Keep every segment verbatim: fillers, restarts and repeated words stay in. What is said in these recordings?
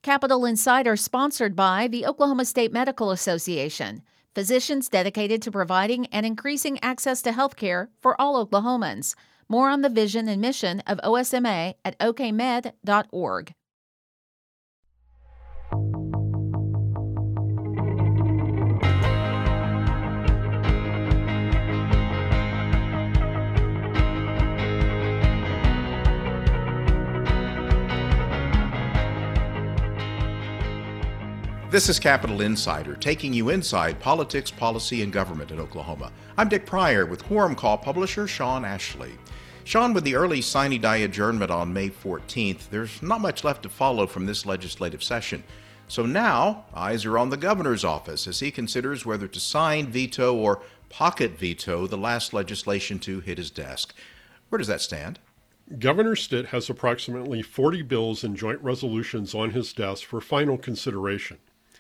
Capitol Insider sponsored by the Oklahoma State Medical Association, physicians dedicated to providing and increasing access to health care for all Oklahomans. More on the vision and mission of O S M A at o k med dot org. This is Capitol Insider, taking you inside politics, policy, and government in Oklahoma. I'm Dick Pryor with Quorum Call publisher Sean Ashley. Sean, with the early sine die adjournment on May fourteenth, there's not much left to follow from this legislative session. So now, eyes are on the governor's office as he considers whether to sign, veto, or pocket veto the last legislation to hit his desk. Where does that stand? Governor Stitt has approximately forty bills and joint resolutions on his desk for final consideration.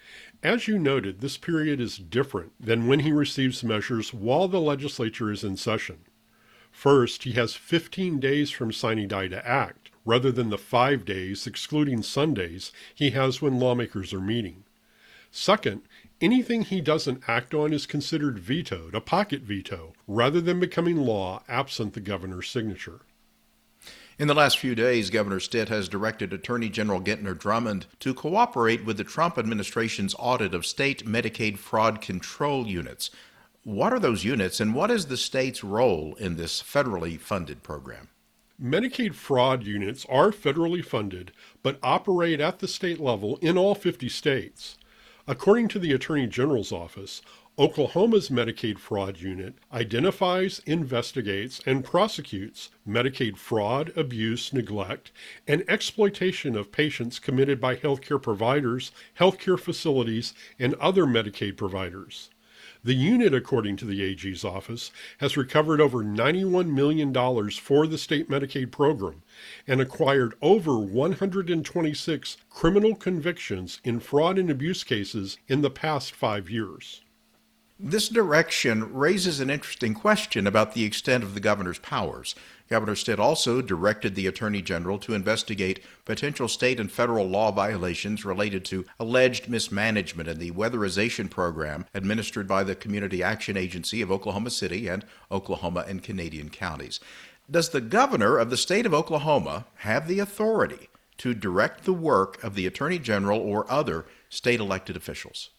As you noted, this period is different than when he receives measures while the legislature is in session. First, he has fifteen days from sine die to act, rather than the five days, excluding Sundays, he has when lawmakers are meeting. Second, anything he doesn't act on is considered vetoed, a pocket veto, rather than becoming law absent the governor's signature. In the last few days, Governor Stitt has directed Attorney General Gentner Drummond to cooperate with the Trump administration's audit of state Medicaid fraud control units. What are those units, and what is the state's role in this federally funded program? Medicaid fraud units are federally funded, but operate at the state level in all fifty states. According to the Attorney General's office, Oklahoma's Medicaid fraud unit identifies, investigates, and prosecutes Medicaid fraud, abuse, neglect, and exploitation of patients committed by healthcare providers, healthcare facilities, and other Medicaid providers. The unit, according to the A G's office, has recovered over ninety-one million dollars for the state Medicaid program and acquired over one hundred twenty-six criminal convictions in fraud and abuse cases in the past five years. This direction raises an interesting question about the extent of the governor's powers. Governor Stitt also directed the Attorney General to investigate potential state and federal law violations related to alleged mismanagement in the weatherization program administered by the Community Action Agency of Oklahoma City and Oklahoma and Canadian counties. Does the governor of the state of Oklahoma have the authority to direct the work of the Attorney General or other state elected officials?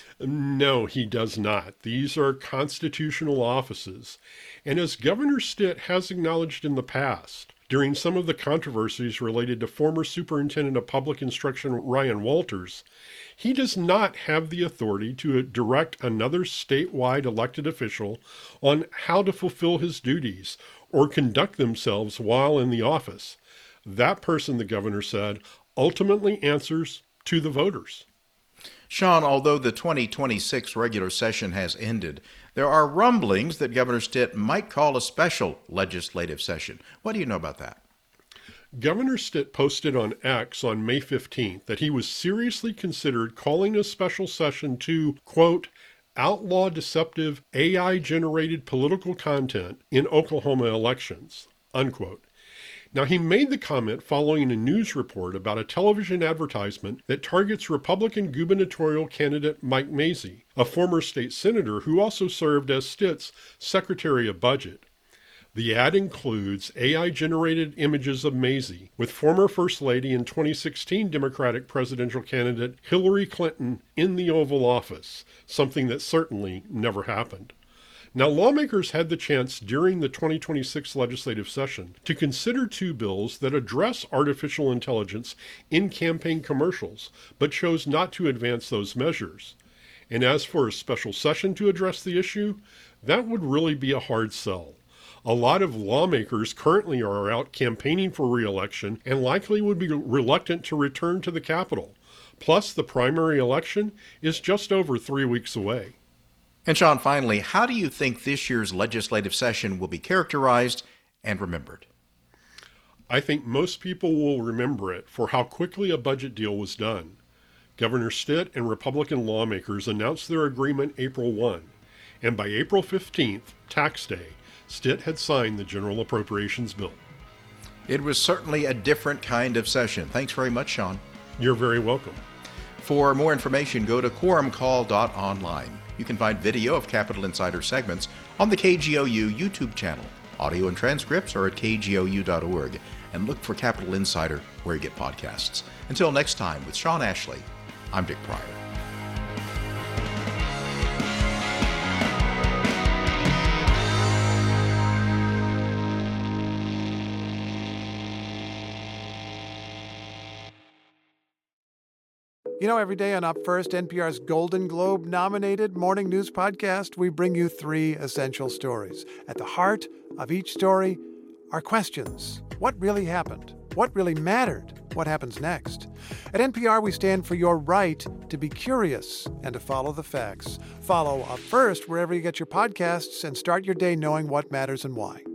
No, he does not. These are constitutional offices. And as Governor Stitt has acknowledged in the past, during some of the controversies related to former Superintendent of Public Instruction Ryan Walters, he does not have the authority to direct another statewide elected official on how to fulfill his duties or conduct themselves while in the office. That person, the governor said, ultimately answers to the voters. Sean, although the twenty twenty-six regular session has ended, there are rumblings that Governor Stitt might call a special legislative session. What do you know about that? Governor Stitt posted on X on May fifteenth that he was seriously considered calling a special session to, quote, outlaw deceptive A I-generated political content in Oklahoma elections, unquote. Now, he made the comment following a news report about a television advertisement that targets Republican gubernatorial candidate Mike Mazzei, a former state senator who also served as Stitt's Secretary of Budget. The ad includes A I-generated images of Mazzei with former First Lady and twenty sixteen Democratic presidential candidate Hillary Clinton in the Oval Office, something that certainly never happened. Now, lawmakers had the chance during the twenty twenty-six legislative session to consider two bills that address artificial intelligence in campaign commercials, but chose not to advance those measures. And as for a special session to address the issue, that would really be a hard sell. A lot of lawmakers currently are out campaigning for re-election and likely would be reluctant to return to the Capitol. Plus, the primary election is just over three weeks away. And Sean, finally, how do you think this year's legislative session will be characterized and remembered? I think most people will remember it for how quickly a budget deal was done. Governor Stitt and Republican lawmakers announced their agreement April first, and by April fifteenth, tax day, Stitt had signed the General Appropriations Bill. It was certainly a different kind of session. Thanks very much, Sean. You're very welcome. For more information, go to quorum call dot online. You can find video of Capitol Insider segments on the K G O U YouTube channel. Audio and transcripts are at k g o u dot org. And look for Capitol Insider where you get podcasts. Until next time, with Sean Ashley, I'm Dick Pryor. You know, every day on Up First, N P R's Golden Globe-nominated morning news podcast, we bring you three essential stories. At the heart of each story are questions. What really happened? What really mattered? What happens next? At N P R, we stand for your right to be curious and to follow the facts. Follow Up First wherever you get your podcasts and start your day knowing what matters and why.